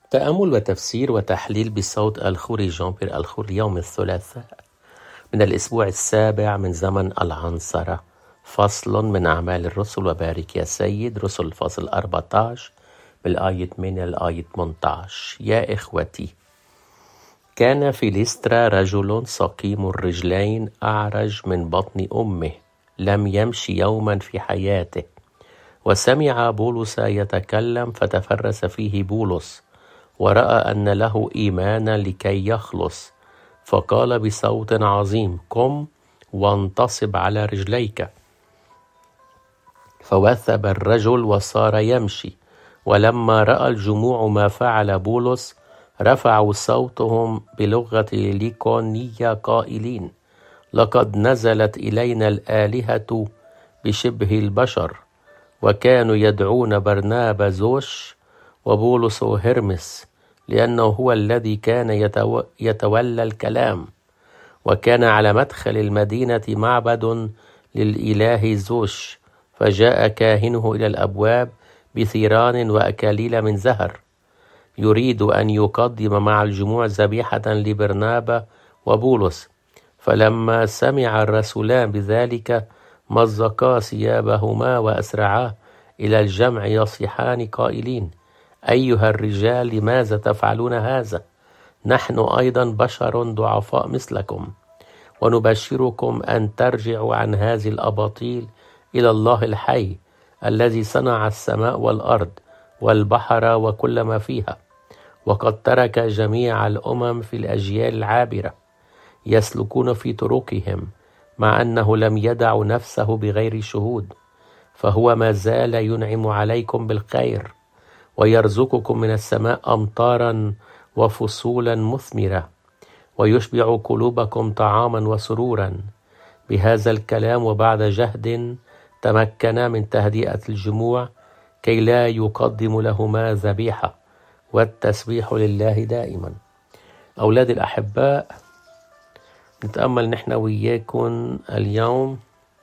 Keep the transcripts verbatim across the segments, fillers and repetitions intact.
تأمل وتفسير وتحليل بصوت الخوري جان بير الخوري يوم الثلاثاء من الأسبوع السابع من زمن العنصرة، فصل من أعمال الرسل وبارك يا سيد، رسل الفصل أربعة عشر من الآية ثمانية للآية ثمانية عشر. يا إخوتي، كان في ليسترا رجل سقيم الرجلين أعرج من بطن أمه، لم يمشي يوما في حياته، وسمع بولس يتكلم فتفرس فيه بولس، ورأى أن له إيمانا لكي يخلص، فقال بصوت عظيم: قم وانتصب على رجليك. فوثب الرجل وصار يمشي، ولما رأى الجموع ما فعل بولس رفعوا صوتهم بلغة ليكونية قائلين: لقد نزلت إلينا الآلهة بشبه البشر. وكانوا يدعون برنابا زوش وبولس هرمس، لأنه هو الذي كان يتو... يتولى الكلام. وكان على مدخل المدينة معبد للإله زوش، فجاء كاهنه إلى الأبواب بثيران وأكاليل من زهر، يريد أن يقدم مع الجموع ذبيحة لبرنابا وبولس. فلما سمع الرسولان بذلك مزقا ثيابهما وأسرعا إلى الجمع يصيحان قائلين: أيها الرجال، لماذا تفعلون هذا؟ نحن أيضا بشر ضعفاء مثلكم، ونبشركم أن ترجعوا عن هذه الأباطيل إلى الله الحي، الذي صنع السماء والأرض والبحر وكل ما فيها، وقد ترك جميع الأمم في الأجيال العابرة يسلكون في طرقهم، مع أنه لم يدع نفسه بغير شهود، فهو ما زال ينعم عليكم بالخير، ويرزقكم من السماء أمطارا وفصولا مثمرة، ويشبع قلوبكم طعاما وسرورا. بهذا الكلام وبعد جهد تمكن من تهدئة الجموع كي لا يقدم لهما ذبيحة، والتسبيح لله دائما. أولاد الأحباء، نتأمل نحن وياكم اليوم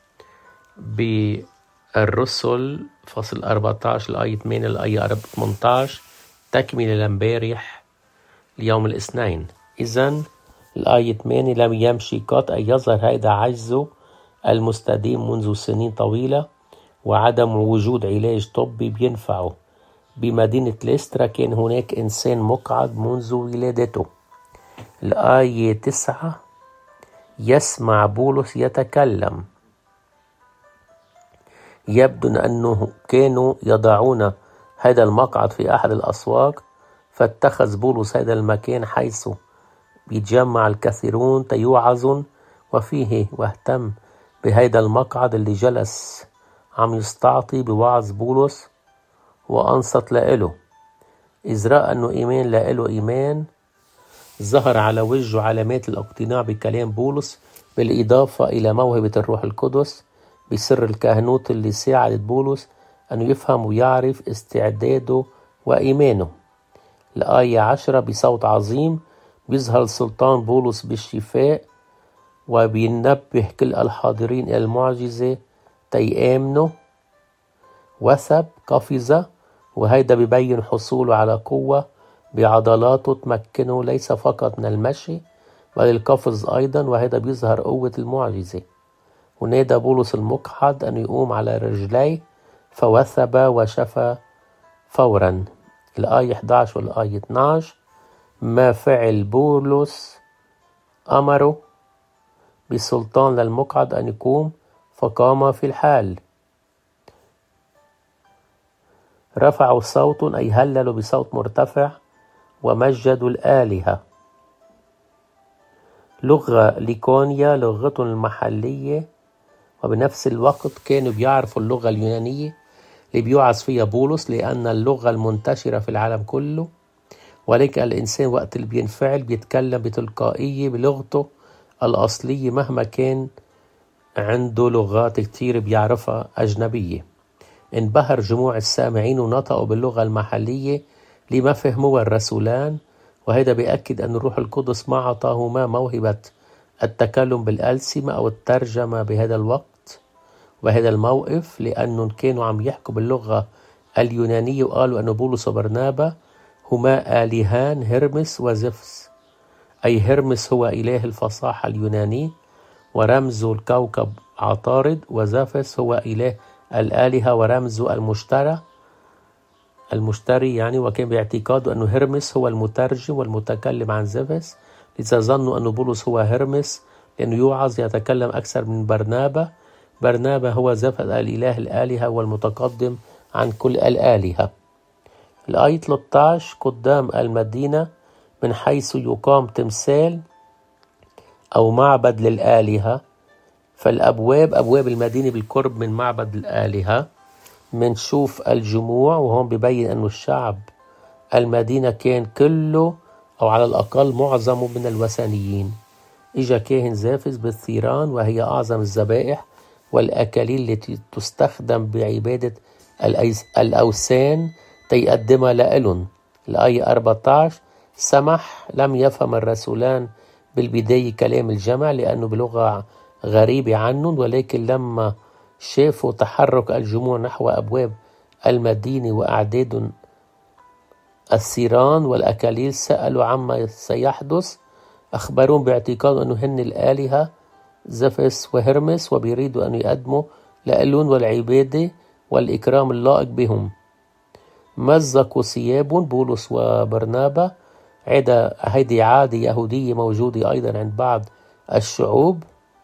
بالرسل فصل أربعة عشر الآية ثمانية الآية ثمانية عشر، تكمل لامبارح اليوم الاثنين. إذن الآية ثمانية: لم يمشي قط، أي يظهر هذا عجزه المستديم منذ سنين طويلة وعدم وجود علاج طبي بينفعه. بمدينة ليسترا كان هناك إنسان مقعد منذ ولادته. الآية تسعة: يسمع بولس يتكلم. يبدو أنه كانوا يضعون هذا المقعد في أحد الأسواق، فاتخذ بولس هذا المكان حيث بيتجمع الكثيرون تيوعظون وفيه، واهتم بهذا المقعد اللي جلس عم يستعطي بوعظ بولس وأنصت لإله. إذ رأى أنه إيمان لإله إيمان، ظهر على وجهه علامات الاقتناع بكلام بولس، بالإضافة إلى موهبة الروح القدس بسر الكهنوت اللي ساعدت بولس أنه يفهم ويعرف استعداده وإيمانه. الآية عشرة: بصوت عظيم بيظهر سلطان بولس بالشفاء، وبينبه كل الحاضرين إلى المعجزة تيآمنوا. وثب قفزة، وهيدا بيبين حصوله على قوة بعضلاته تمكنه ليس فقط من المشي بل القفز أيضا، وهذا بيظهر قوة المعجزة. ونادى بولس المقحد أن يقوم على رجليه، فوثب وشفى فورا. الآية إحدى عشر والآية اثني عشر: ما فعل بولس أمره بسلطان للمقعد أن يقوم، فقام في الحال. رفعوا صوت، أي هللوا بصوت مرتفع، ومجدوا الآلهة. لغة ليكونيا لغتهم المحلية، وبنفس الوقت كانوا بيعرفوا اللغة اليونانية اللي بيوعظ فيها بولس، لأن اللغة المنتشرة في العالم كله. ولكن الإنسان وقت اللي بينفعل بيتكلم بتلقائية بلغته الأصلية، مهما كان عنده لغات كتير بيعرفها أجنبية. انبهر جموع السامعين ونطقوا باللغة المحلية لما فهموا الرسولان، وهذا بيأكد أن الروح القدس ما أعطاهما موهبة التكلم بالألسنة أو الترجمة بهذا الوقت وهذا الموقف، لأنهم كانوا عم يحكوا باللغة اليونانية، وقالوا أن بولس وبرنابا هما آلهان هرمس وزفس، أي هرمس هو إله الفصاحة اليوناني ورمز الكوكب عطارد، وزفس هو إله الآلهة ورمز المشترى المشتري يعني. وكان باعتقاده أن هرمس هو المترجم والمتكلم عن زفس، لذا ظنوا أن بولس هو هرمس لأنه يوعظ يتكلم أكثر من برنابا. برنابا هو زفس الإله الآلهة والمتقدم عن كل الآلهة. الآية ثلاثة عشر قدام المدينة من حيث يقام تمثال أو معبد للآلهة، فالأبواب أبواب المدينة بالقرب من معبد الآلهة. منشوف الجموع، وهون ببين أنه الشعب المدينة كان كله أو على الأقل معظمه من الوثنيين. إجا كاهن زافس بالثيران، وهي أعظم الذبائح والأكاليل التي تستخدم بعبادة الأوثان تيقدمها لإلن. الآية أربعة عشر سمح لم يفهم الرسولان بالبداية كلام الجمع لأنه بلغة غريبة عنهم، ولكن لما شافوا تحرك الجموع نحو أبواب المدينة وأعداد الثيران والأكاليل سألوا عما سيحدث. أخبرون باعتقاد أنه هن الآلهة زفس وهرمس، وبيريدوا أن يقدموا لإلهم والعبادة والإكرام اللائق بهم. مزقوا ثيابهم بولس وبرنابا. عدا هيدي عادة يهودية موجودة أيضا عند بعض الشعوب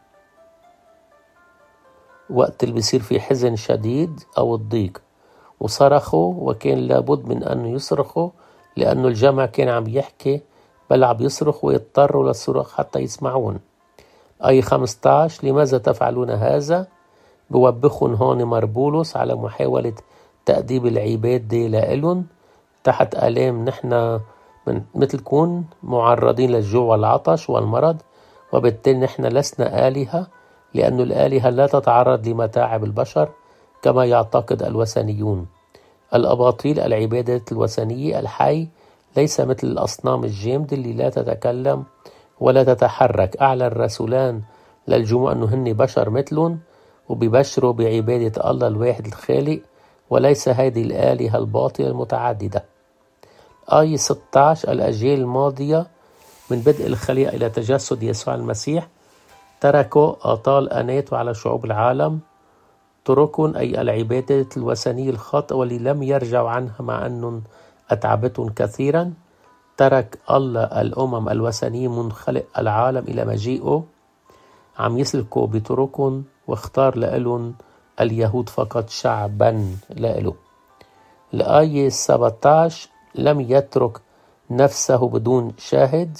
وقت اللي بيصير في حزن شديد أو الضيق، وصرخوا، وكان لابد من أن يصرخوا لأنه الجمع كان عم يحكي بل عم يصرخ ويضطروا للصراخ حتى يسمعون. أي خمسة عشر لماذا تفعلون هذا؟ بوبخون هون مربولوس على محاولة تأديب العبادة لإلن تحت آلام. نحن من مثلكم معرضين للجوع والعطش والمرض، وبالتالي نحن لسنا آلهة، لأن الآلهة لا تتعرض لمتاعب البشر كما يعتقد الوثنيون. الأباطيل العبادة الوثنية الحي ليس مثل الأصنام الجامدة اللي لا تتكلم ولا تتحرك. أعلى الرسولان للجموع أنه هن بشر مثلهم، وبيبشروا بعبادة الله الواحد الخالق وليس هذه الآلهة الباطلة المتعددة. آية ستة عشر الأجيال الماضية من بدء الخليقة إلى تجسد يسوع المسيح تركوا أطال أناته على شعوب العالم. تركوا أي العبادة الوثنية الخاطئة واللي لم يرجعوا عنها مع أنهم أتعبتهم كثيرا. ترك الله الأمم الوثنية من خلق العالم إلى مجيئه، عم يسلكوا بطرقهم، واختار لإلهم اليهود فقط شعبا لإله. الآية سبعة عشر لم يترك نفسه بدون شاهد،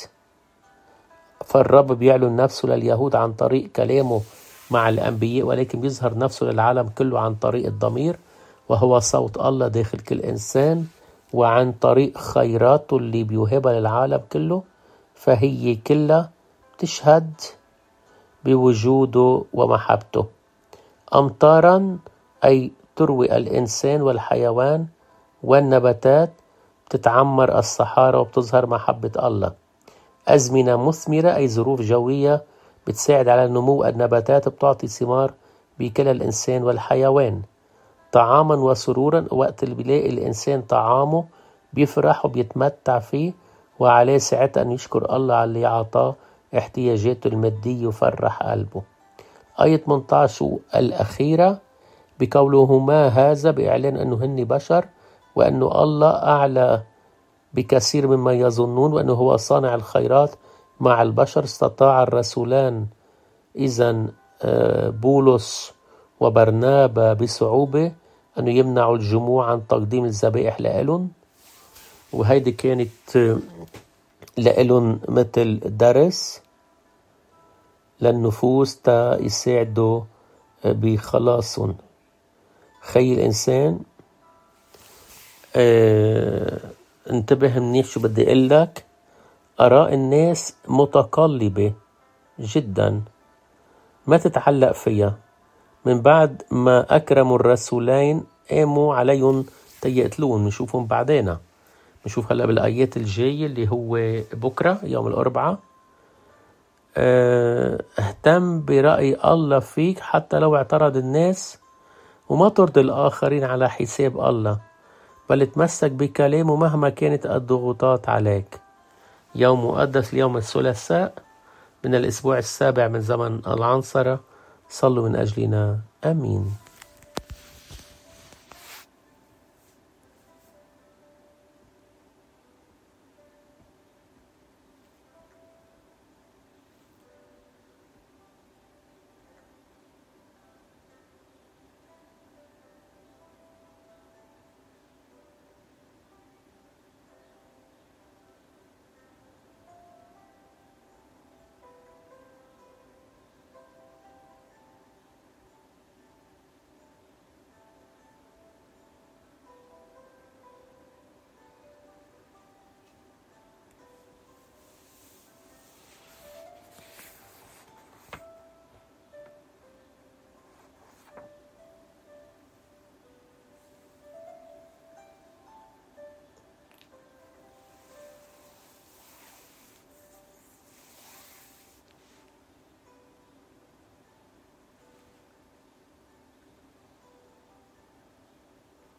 فالرب بيعلن نفسه لليهود عن طريق كلامه مع الأنبياء، ولكن بيظهر نفسه للعالم كله عن طريق الضمير، وهو صوت الله داخل كل إنسان، وعن طريق خيراته اللي بيوهبها للعالم كله، فهي كلها تشهد بوجوده ومحبته. أمطارا أي تروي الإنسان والحيوان والنباتات، بتتعمر الصحارى وبتظهر محبة الله. أزمنة مثمرة أي ظروف جوية بتساعد على نمو النباتات، بتعطي ثمار بكلا الإنسان والحيوان. طعاما وسرورا وقت اللي بيلاقي الإنسان طعامه بيفرح وبيتمتع فيه، وعليه ساعتها أن يشكر الله على اللي أعطاه احتياجاته المادية وفرح قلبه. آية ثمانية عشر الأخيرة بقولهما هذا بإعلان أنه هن بشر، وأنه الله أعلى بكثير مما يظنون، وأنه هو صانع الخيرات مع البشر. استطاع الرسولان إذن بولس وبرنابا بصعوبة أنه يمنعوا الجموع عن تقديم الذبائح لإلن، وهيدي كانت لإلن مثل درس للنفوس تا يساعدوا بخلاصهم. خي الإنسان اه انتبه منيح شو بدي أقول لك. آراء الناس متقلبة جدا، ما تتعلق فيها. من بعد ما أكرموا الرسولين قاموا عليهم تيقتلون. نشوفهم بعدين، نشوف هلأ بالآيات الجاية اللي هو بكرة يوم الأربعاء. اهتم برأي الله فيك حتى لو اعترض الناس، وما ترضي الآخرين على حساب الله. بل تمسك بكلامه مهما كانت الضغوطات عليك. يوم مقدس اليوم الثلاثاء من الأسبوع السابع من زمن العنصرة. صلوا من أجلنا. آمين.